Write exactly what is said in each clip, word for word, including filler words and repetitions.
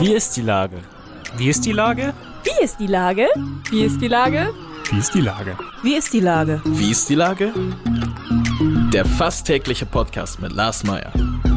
Wie ist die Lage? Wie ist die Lage? Wie ist die Lage? Wie ist die Lage? Wie ist die Lage? Wie ist die Lage? Wie ist die Lage? Der fast tägliche Podcast mit Lars Meyer.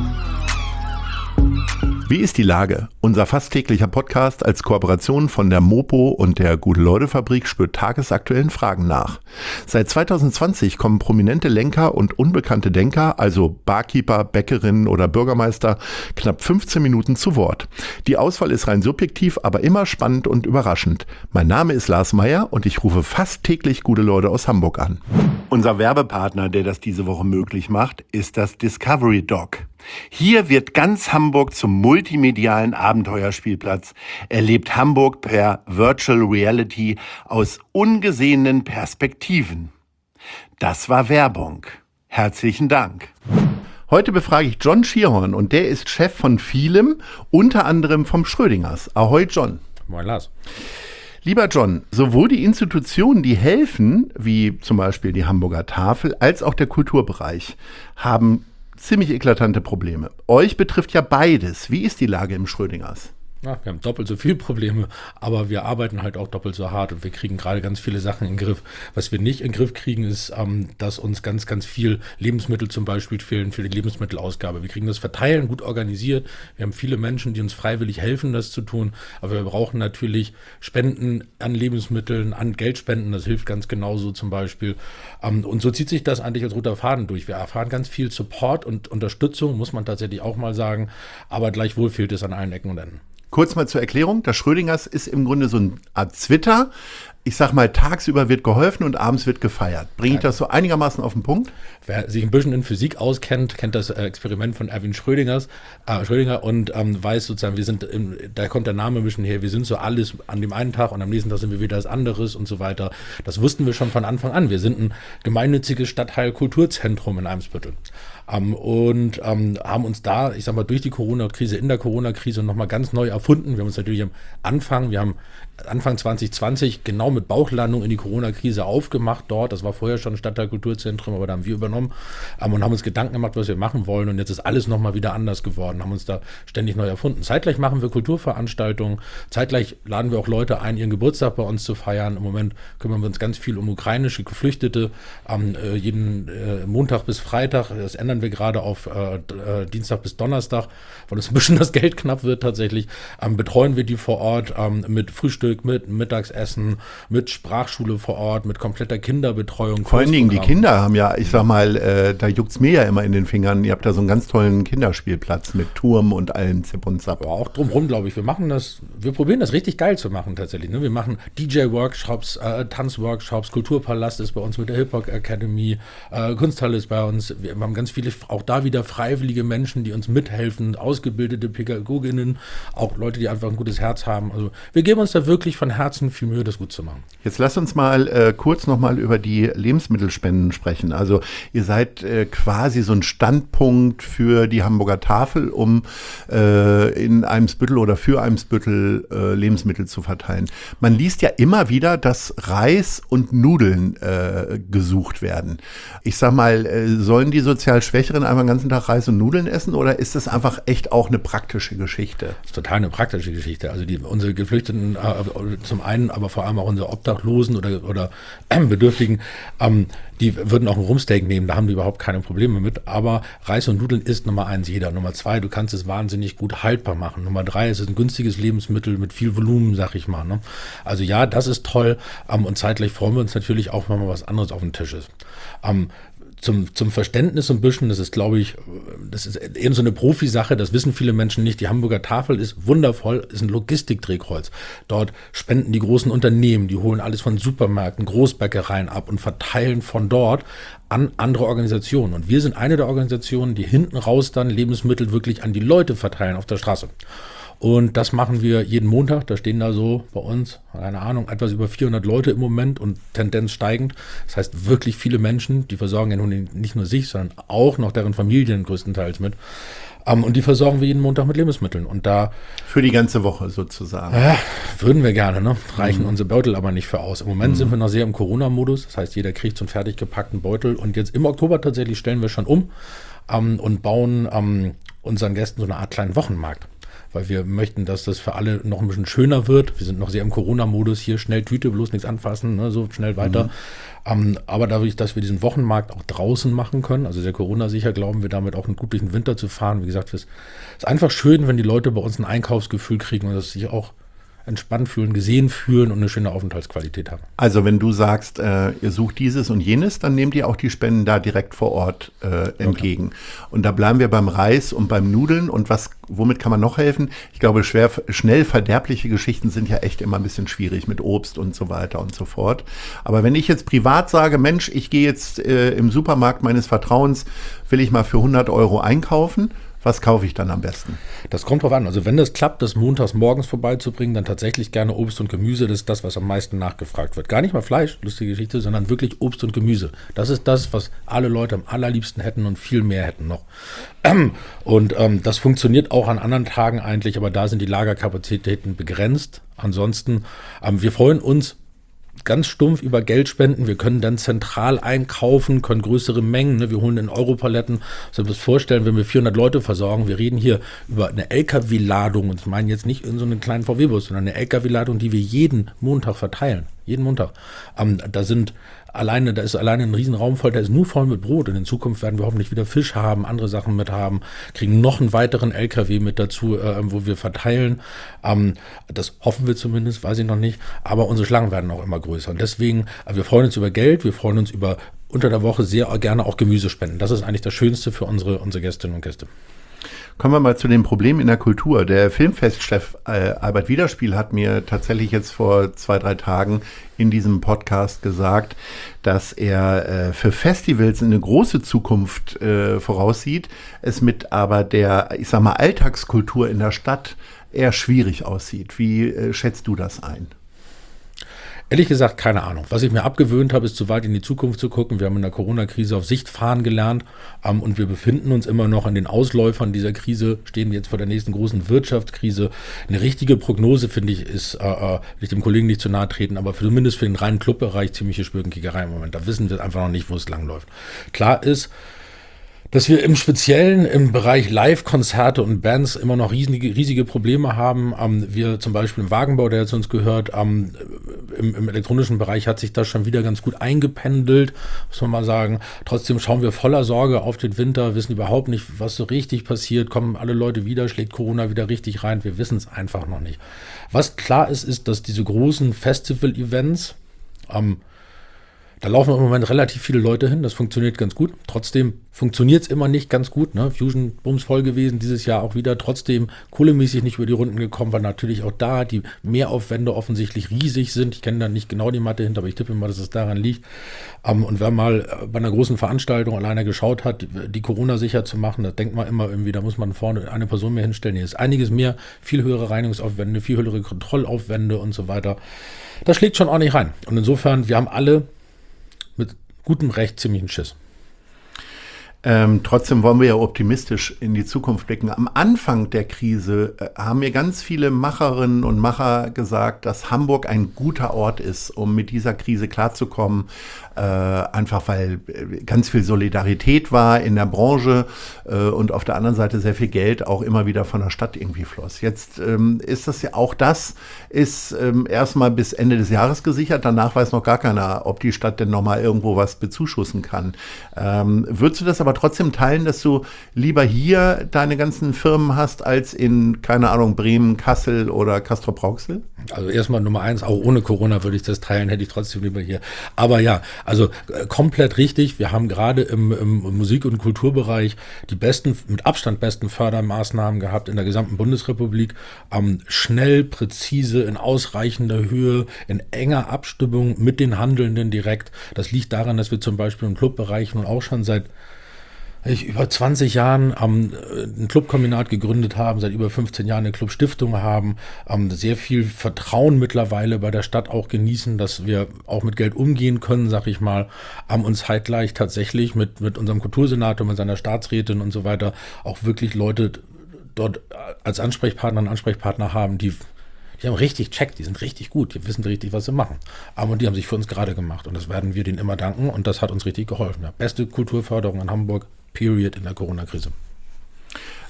Wie ist die Lage? Unser fast täglicher Podcast als Kooperation von der Mopo und der Gute-Leute-Fabrik spürt tagesaktuellen Fragen nach. Seit zwanzig zwanzig kommen prominente Lenker und unbekannte Denker, also Barkeeper, Bäckerinnen oder Bürgermeister, knapp fünfzehn Minuten zu Wort. Die Auswahl ist rein subjektiv, aber immer spannend und überraschend. Mein Name ist Lars Meyer und ich rufe fast täglich gute Leute aus Hamburg an. Unser Werbepartner, der das diese Woche möglich macht, ist das Discovery Dog. Hier wird ganz Hamburg zum multimedialen Abenteuerspielplatz. Erlebt Hamburg per Virtual Reality aus ungesehenen Perspektiven. Das war Werbung. Herzlichen Dank. Heute befrage ich John Schierhorn und der ist Chef von vielem, unter anderem vom Schrödingers. Ahoi John. Moin Lars. Lieber John, sowohl die Institutionen, die helfen, wie zum Beispiel die Hamburger Tafel, als auch der Kulturbereich haben ziemlich eklatante Probleme. Euch betrifft ja beides. Wie ist die Lage im Schrödingers? Ja, wir haben doppelt so viele Probleme, aber wir arbeiten halt auch doppelt so hart und wir kriegen gerade ganz viele Sachen in den Griff. Was wir nicht in den Griff kriegen, ist, ähm, dass uns ganz, ganz viel Lebensmittel zum Beispiel fehlen für die Lebensmittelausgabe. Wir kriegen das Verteilen gut organisiert. Wir haben viele Menschen, die uns freiwillig helfen, das zu tun. Aber wir brauchen natürlich Spenden an Lebensmitteln, an Geldspenden. Das hilft ganz genauso zum Beispiel. Ähm, und so zieht sich das eigentlich als roter Faden durch. Wir erfahren ganz viel Support und Unterstützung, muss man tatsächlich auch mal sagen. Aber gleichwohl fehlt es an allen Ecken und Enden. Kurz mal zur Erklärung, das Schrödingers ist im Grunde so eine Art Twitter. Ich sag mal, tagsüber wird geholfen und abends wird gefeiert. Bringe ich das so einigermaßen auf den Punkt? Wer sich ein bisschen in Physik auskennt, kennt das Experiment von Erwin Schrödingers, äh, Schrödinger und ähm, weiß sozusagen, wir sind, im, da kommt der Name ein bisschen her, wir sind so alles an dem einen Tag und am nächsten Tag sind wir wieder das anderes und so weiter. Das wussten wir schon von Anfang an. Wir sind ein gemeinnütziges Stadtteil-Kulturzentrum in Eimsbüttel. Um, und um, haben uns da, ich sag mal, durch die Corona-Krise, in der Corona-Krise nochmal ganz neu erfunden. Wir haben uns natürlich am Anfang, wir haben Anfang zwanzig zwanzig genau mit Bauchlandung in die Corona-Krise aufgemacht dort. Das war vorher schon ein Stadtteil-Kulturzentrum, aber da haben wir übernommen um, und haben uns Gedanken gemacht, was wir machen wollen. Und jetzt ist alles nochmal wieder anders geworden, haben uns da ständig neu erfunden. Zeitgleich machen wir Kulturveranstaltungen, zeitgleich laden wir auch Leute ein, ihren Geburtstag bei uns zu feiern. Im Moment kümmern wir uns ganz viel um ukrainische Geflüchtete, um, äh, jeden äh, Montag bis Freitag. Das ändern wir gerade auf äh, äh, Dienstag bis Donnerstag, weil uns ein bisschen das Geld knapp wird tatsächlich, ähm, betreuen wir die vor Ort ähm, mit Frühstück, mit Mittagsessen, mit Sprachschule vor Ort, mit kompletter Kinderbetreuung. Vor allen Dingen die Kinder haben ja, ich sag mal, äh, da juckt's mir ja immer in den Fingern, ihr habt da so einen ganz tollen Kinderspielplatz mit Turm und allem Zip und Zap. Aber auch drumherum, glaube ich, wir machen das, wir probieren das richtig geil zu machen tatsächlich. Ne? Wir machen D J-Workshops, äh, Tanzworkshops, Kulturpalast ist bei uns mit der Hip-Hop Academy, äh, Kunsthalle ist bei uns, wir haben ganz viele auch da wieder freiwillige Menschen, die uns mithelfen, ausgebildete Pädagoginnen, auch Leute, die einfach ein gutes Herz haben. Also wir geben uns da wirklich von Herzen viel Mühe, das gut zu machen. Jetzt lass uns mal äh, kurz nochmal über die Lebensmittelspenden sprechen. Also ihr seid äh, quasi so ein Standpunkt für die Hamburger Tafel, um äh, in Eimsbüttel oder für Eimsbüttel äh, Lebensmittel zu verteilen. Man liest ja immer wieder, dass Reis und Nudeln äh, gesucht werden. Ich sag mal, äh, sollen die sozial Schwächeren einfach den ganzen Tag Reis und Nudeln essen oder ist das einfach echt auch eine praktische Geschichte? Das ist total eine praktische Geschichte. Also die, unsere Geflüchteten äh, zum einen, aber vor allem auch unsere Obdachlosen oder, oder äh, Bedürftigen, ähm, die würden auch ein Rumsteak nehmen, da haben die überhaupt keine Probleme mit. Aber Reis und Nudeln ist Nummer eins jeder. Nummer zwei, du kannst es wahnsinnig gut haltbar machen. Nummer drei, es ist ein günstiges Lebensmittel mit viel Volumen, sag ich mal. Ne? Also ja, das ist toll. Ähm, und zeitgleich freuen wir uns natürlich auch, wenn mal was anderes auf dem Tisch ist. Ähm, Zum, zum Verständnis ein bisschen, das ist, glaube ich, das ist eben so eine Profisache, das wissen viele Menschen nicht. Die Hamburger Tafel ist wundervoll, ist ein Logistikdrehkreuz. Dort spenden die großen Unternehmen, die holen alles von Supermärkten, Großbäckereien ab und verteilen von dort an andere Organisationen. Und wir sind eine der Organisationen, die hinten raus dann Lebensmittel wirklich an die Leute verteilen auf der Straße. Und das machen wir jeden Montag. Da stehen da so bei uns, keine Ahnung, etwas über vierhundert Leute im Moment und Tendenz steigend. Das heißt, wirklich viele Menschen, die versorgen ja nun nicht nur sich, sondern auch noch deren Familien größtenteils mit. Um, und die versorgen wir jeden Montag mit Lebensmitteln. Und da für die ganze Woche sozusagen. Äh, würden wir gerne, ne? Reichen mhm. unsere Beutel aber nicht für aus. Im Moment mhm. sind wir noch sehr im Corona-Modus. Das heißt, jeder kriegt so einen fertig gepackten Beutel. Und jetzt im Oktober tatsächlich stellen wir schon um um, und bauen um, unseren Gästen so eine Art kleinen Wochenmarkt. weil wir möchten, dass das für alle noch ein bisschen schöner wird. Wir sind noch sehr im Corona-Modus, hier schnell Tüte, bloß nichts anfassen, ne, so schnell weiter. Mhm. Ähm, aber dadurch, dass wir diesen Wochenmarkt auch draußen machen können, also sehr Corona-sicher, glauben wir damit auch einen gut durch den Winter zu fahren. Wie gesagt, es ist einfach schön, wenn die Leute bei uns ein Einkaufsgefühl kriegen und dass sie sich auch entspannt fühlen, gesehen fühlen und eine schöne Aufenthaltsqualität haben. Also wenn du sagst, äh, ihr sucht dieses und jenes, dann nehmt ihr auch die Spenden da direkt vor Ort äh, entgegen. Okay. Und da bleiben wir beim Reis und beim Nudeln. Und was, womit kann man noch helfen? Ich glaube, schwer, schnell verderbliche Geschichten sind ja echt immer ein bisschen schwierig mit Obst und so weiter und so fort. Aber wenn ich jetzt privat sage, Mensch, ich gehe jetzt äh, im Supermarkt meines Vertrauens, will ich mal für hundert Euro einkaufen, was kaufe ich dann am besten? Das kommt drauf an. Also wenn das klappt, das montags morgens vorbeizubringen, dann tatsächlich gerne Obst und Gemüse. Das ist das, was am meisten nachgefragt wird. Gar nicht mal Fleisch, lustige Geschichte, sondern wirklich Obst und Gemüse. Das ist das, was alle Leute am allerliebsten hätten und viel mehr hätten noch. Und ähm, das funktioniert auch an anderen Tagen eigentlich, aber da sind die Lagerkapazitäten begrenzt. Ansonsten, ähm, wir freuen uns ganz stumpf über Geldspenden. Wir können dann zentral einkaufen, können größere Mengen, ne? Wir holen in Europaletten. Also das vorstellen, wenn wir vierhundert Leute versorgen. Wir reden hier über eine L K W-Ladung und ich meine jetzt nicht in so einen kleinen V W-Bus, sondern eine L K W-Ladung, die wir jeden Montag verteilen. Jeden Montag. Ähm, da sind alleine, da ist alleine ein Riesenraum voll, der ist nur voll mit Brot. Und in Zukunft werden wir hoffentlich wieder Fisch haben, andere Sachen mit haben, kriegen noch einen weiteren L K W mit dazu, äh, wo wir verteilen. Ähm, das hoffen wir zumindest, weiß ich noch nicht. Aber unsere Schlangen werden auch immer größer. Und deswegen, äh, wir freuen uns über Geld, wir freuen uns über unter der Woche sehr gerne auch Gemüsespenden. Das ist eigentlich das Schönste für unsere, unsere Gästinnen und Gäste. Kommen wir mal zu den Problemen in der Kultur. Der Filmfestchef äh, Albert Widerspiel hat mir tatsächlich jetzt vor zwei, drei Tagen in diesem Podcast gesagt, dass er äh, für Festivals eine große Zukunft äh, voraussieht, es mit aber der, ich sag mal, Alltagskultur in der Stadt eher schwierig aussieht. Wie äh, schätzt du das ein? Ehrlich gesagt, keine Ahnung. Was ich mir abgewöhnt habe, ist zu weit in die Zukunft zu gucken. Wir haben in der Corona-Krise auf Sicht fahren gelernt ähm, und wir befinden uns immer noch in den Ausläufern dieser Krise, stehen jetzt vor der nächsten großen Wirtschaftskrise. Eine richtige Prognose, finde ich, ist, äh, will ich dem Kollegen nicht zu nahe treten, aber für, zumindest für den reinen Clubbereich ziemliche Spürgenkickerei im Moment. Da wissen wir einfach noch nicht, wo es langläuft. Klar ist, dass wir im Speziellen im Bereich Live-Konzerte und Bands immer noch riesige, riesige Probleme haben. Ähm, wir zum Beispiel im Wagenbau, der jetzt uns gehört, ähm, im, im elektronischen Bereich hat sich das schon wieder ganz gut eingependelt, muss man mal sagen. Trotzdem schauen wir voller Sorge auf den Winter, wissen überhaupt nicht, was so richtig passiert. Kommen alle Leute wieder, schlägt Corona wieder richtig rein? Wir wissen es einfach noch nicht. Was klar ist, ist, dass diese großen Festival-Events, ähm, da laufen im Moment relativ viele Leute hin, das funktioniert ganz gut. Trotzdem funktioniert es immer nicht ganz gut. Ne? Fusion bums voll gewesen, dieses Jahr auch wieder. Trotzdem kohlemäßig nicht über die Runden gekommen, weil natürlich auch da die Mehraufwände offensichtlich riesig sind. Ich kenne da nicht genau die Mathe hinter, aber ich tippe mal, dass es daran liegt. Um, und wer mal bei einer großen Veranstaltung alleine geschaut hat, die, die Corona sicher zu machen, da denkt man immer irgendwie, da muss man vorne eine Person mehr hinstellen. Hier ist einiges mehr, viel höhere Reinigungsaufwände, viel höhere Kontrollaufwände und so weiter. Das schlägt schon ordentlich rein. Und insofern, wir haben alle mit gutem Recht ziemlich einen Schiss. Ähm, trotzdem wollen wir ja optimistisch in die Zukunft blicken. Am Anfang der Krise äh, haben mir ganz viele Macherinnen und Macher gesagt, dass Hamburg ein guter Ort ist, um mit dieser Krise klarzukommen. Äh, einfach weil ganz viel Solidarität war in der Branche äh, und auf der anderen Seite sehr viel Geld auch immer wieder von der Stadt irgendwie floss. Jetzt ähm, ist das ja auch das, ist ähm, erstmal bis Ende des Jahres gesichert. Danach weiß noch gar keiner, ob die Stadt denn nochmal irgendwo was bezuschussen kann. Ähm, würdest du das aber trotzdem teilen, dass du lieber hier deine ganzen Firmen hast, als in, keine Ahnung, Bremen, Kassel oder Castrop-Rauxel? Also erstmal Nummer eins, auch ohne Corona würde ich das teilen, hätte ich trotzdem lieber hier. Aber ja, also äh, komplett richtig. Wir haben gerade im, im Musik- und Kulturbereich die besten, mit Abstand besten Fördermaßnahmen gehabt in der gesamten Bundesrepublik. Ähm, schnell, präzise, in ausreichender Höhe, in enger Abstimmung mit den Handelnden direkt. Das liegt daran, dass wir zum Beispiel im Clubbereich nun auch schon seit ich über zwanzig Jahren ähm, ein Clubkombinat gegründet haben, seit über fünfzehn Jahren eine Clubstiftung haben, ähm, sehr viel Vertrauen mittlerweile bei der Stadt auch genießen, dass wir auch mit Geld umgehen können, sag ich mal, haben uns zeitgleich tatsächlich mit, mit unserem Kultursenator, mit seiner Staatsrätin und so weiter auch wirklich Leute dort als Ansprechpartner und Ansprechpartner haben, die Die haben richtig checkt, die sind richtig gut, die wissen richtig, was sie machen. Aber die haben sich für uns gerade gemacht und das werden wir denen immer danken und das hat uns richtig geholfen. Ja, beste Kulturförderung in Hamburg, period, in der Corona-Krise.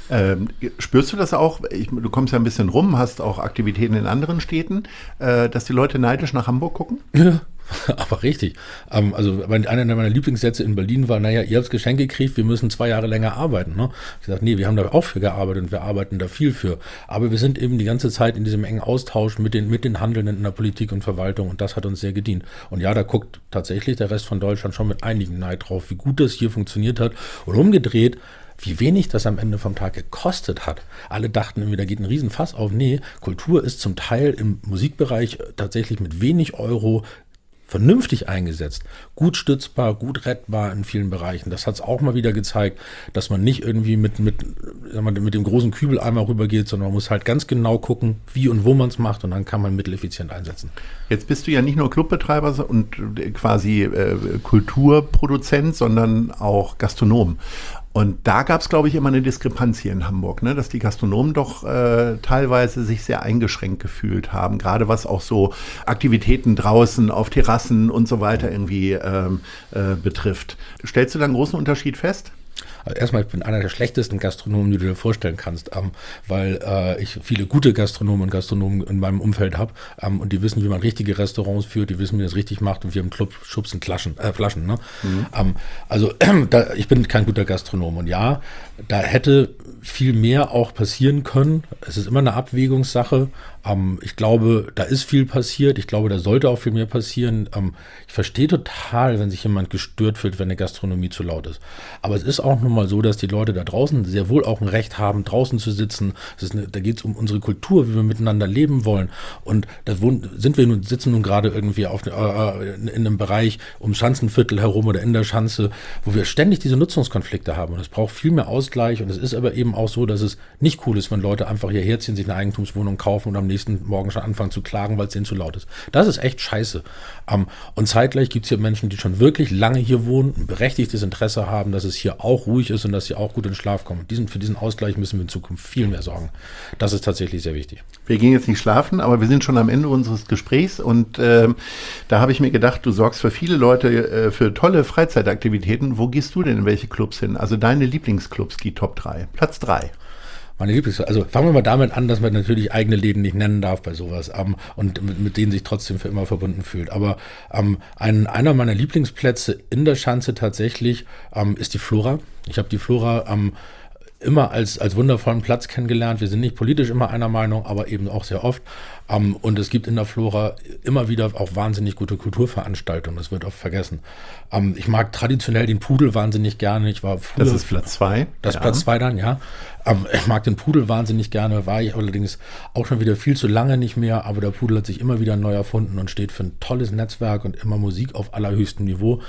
Ähm, spürst du das auch? Ich, du kommst ja ein bisschen rum, hast auch Aktivitäten in anderen Städten, äh, dass die Leute neidisch nach Hamburg gucken? Ja. Aber richtig. Ähm, also einer meiner Lieblingssätze in Berlin war, naja, ihr habt Geschenk gekriegt, wir müssen zwei Jahre länger arbeiten. Ne? Ich gesagt, nee, wir haben da auch für gearbeitet und wir arbeiten da viel für. Aber wir sind eben die ganze Zeit in diesem engen Austausch mit den, mit den Handelnden in der Politik und Verwaltung und das hat uns sehr gedient. Und ja, da guckt tatsächlich der Rest von Deutschland schon mit einigen Neid drauf, wie gut das hier funktioniert hat. Und umgedreht, wie wenig das am Ende vom Tag gekostet hat. Alle dachten irgendwie, da geht ein Riesenfass auf. Nee, Kultur ist zum Teil im Musikbereich tatsächlich mit wenig Euro vernünftig eingesetzt, gut stützbar, gut rettbar in vielen Bereichen. Das hat es auch mal wieder gezeigt, dass man nicht irgendwie mit, mit, sagen wir, mit dem großen Kübel einmal rübergeht, sondern man muss halt ganz genau gucken, wie und wo man es macht und dann kann man Mittel effizient einsetzen. Jetzt bist du ja nicht nur Clubbetreiber und quasi äh, Kulturproduzent, sondern auch Gastronom. Und da gab es, glaube ich, immer eine Diskrepanz hier in Hamburg, ne? Dass die Gastronomen doch äh, teilweise sich sehr eingeschränkt gefühlt haben, gerade was auch so Aktivitäten draußen auf Terrassen und so weiter irgendwie ähm, äh, betrifft. Stellst du da einen großen Unterschied fest? Also erstmal, ich bin einer der schlechtesten Gastronomen, die du dir vorstellen kannst, ähm, weil äh, ich viele gute Gastronomen und Gastronomen in meinem Umfeld habe ähm, und die wissen, wie man richtige Restaurants führt, die wissen, wie das richtig macht und wir im Club schubsen Flaschen. Äh, Flaschen ne? Mhm. ähm, also äh, da, ich bin kein guter Gastronom und ja, da hätte viel mehr auch passieren können. Es ist immer eine Abwägungssache. Ähm, ich glaube, da ist viel passiert. Ich glaube, da sollte auch viel mehr passieren. Ähm, ich verstehe total, wenn sich jemand gestört fühlt, wenn eine Gastronomie zu laut ist. Aber es ist auch nun mal so, dass die Leute da draußen sehr wohl auch ein Recht haben, draußen zu sitzen. Es ist eine, da geht es um unsere Kultur, wie wir miteinander leben wollen. Und da wohnen, sind wir nun, sitzen nun gerade irgendwie auf, äh, in, in einem Bereich um Schanzenviertel herum oder in der Schanze, wo wir ständig diese Nutzungskonflikte haben. Und es braucht viel mehr Ausgleich. Und es ist aber eben auch so, dass es nicht cool ist, wenn Leute einfach hierher ziehen, sich eine Eigentumswohnung kaufen und am nächsten Morgen schon anfangen zu klagen, weil es denen zu laut ist. Das ist echt scheiße. Um, und zeitgleich gibt es hier Menschen, die schon wirklich lange hier wohnen, ein berechtigtes Interesse haben, dass es hier auch ruhig ist und dass sie auch gut in Schlaf kommen. Und diesen, für diesen Ausgleich müssen wir in Zukunft viel mehr sorgen. Das ist tatsächlich sehr wichtig. Wir gehen jetzt nicht schlafen, aber wir sind schon am Ende unseres Gesprächs und äh, da habe ich mir gedacht, du sorgst für viele Leute äh, für tolle Freizeitaktivitäten. Wo gehst du denn in welche Clubs hin? Also deine Lieblingsclubs, die Top drei. Platz drei. Meine Lieblings, also fangen wir mal damit an, dass man natürlich eigene Läden nicht nennen darf bei sowas ähm, und mit, mit denen sich trotzdem für immer verbunden fühlt. Aber ähm, ein, einer meiner Lieblingsplätze in der Schanze tatsächlich ähm, ist die Flora. Ich habe die Flora ähm, immer als, als wundervollen Platz kennengelernt. Wir sind nicht politisch immer einer Meinung, aber eben auch sehr oft. Um, und es gibt in der Flora immer wieder auch wahnsinnig gute Kulturveranstaltungen. Das wird oft vergessen. Um, ich mag traditionell den Pudel wahnsinnig gerne. Ich war früher, das ist Platz zwei. Das ist ja. Platz zwei dann, ja. Um, ich mag den Pudel wahnsinnig gerne. War ich allerdings auch schon wieder viel zu lange nicht mehr. Aber der Pudel hat sich immer wieder neu erfunden und steht für ein tolles Netzwerk und immer Musik auf allerhöchstem Niveau.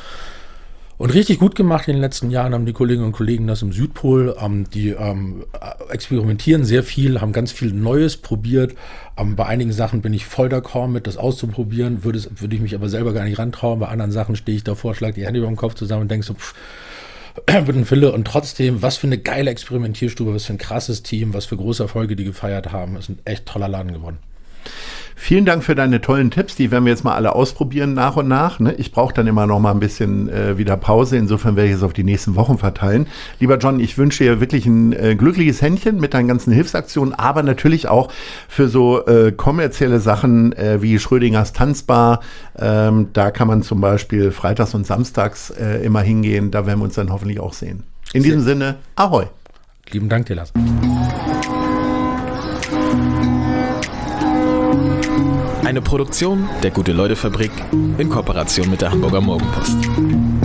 Und richtig gut gemacht in den letzten Jahren haben die Kolleginnen und Kollegen das im Südpol. Ähm, die ähm, experimentieren sehr viel, haben ganz viel Neues probiert. Ähm, bei einigen Sachen bin ich voll d'accord mit, das auszuprobieren. Würde, es, würde ich mich aber selber gar nicht rantrauen. Bei anderen Sachen stehe ich davor, schlage die Hände über den Kopf zusammen und denke so, pff, mit einem Fille. Und trotzdem, was für eine geile Experimentierstube, was für ein krasses Team, was für große Erfolge die gefeiert haben. Ist ein echt toller Laden geworden. Vielen Dank für deine tollen Tipps, die werden wir jetzt mal alle ausprobieren nach und nach. Ne? Ich brauche dann immer noch mal ein bisschen äh, wieder Pause, insofern werde ich es auf die nächsten Wochen verteilen. Lieber John, ich wünsche dir wirklich ein äh, glückliches Händchen mit deinen ganzen Hilfsaktionen, aber natürlich auch für so äh, kommerzielle Sachen äh, wie Schrödingers Tanzbar. Ähm, da kann man zum Beispiel freitags und samstags äh, immer hingehen, da werden wir uns dann hoffentlich auch sehen. In diesem Sinne, Ahoi! Lieben Dank dir, Lars. Eine Produktion der Gute-Leute-Fabrik in Kooperation mit der Hamburger Morgenpost.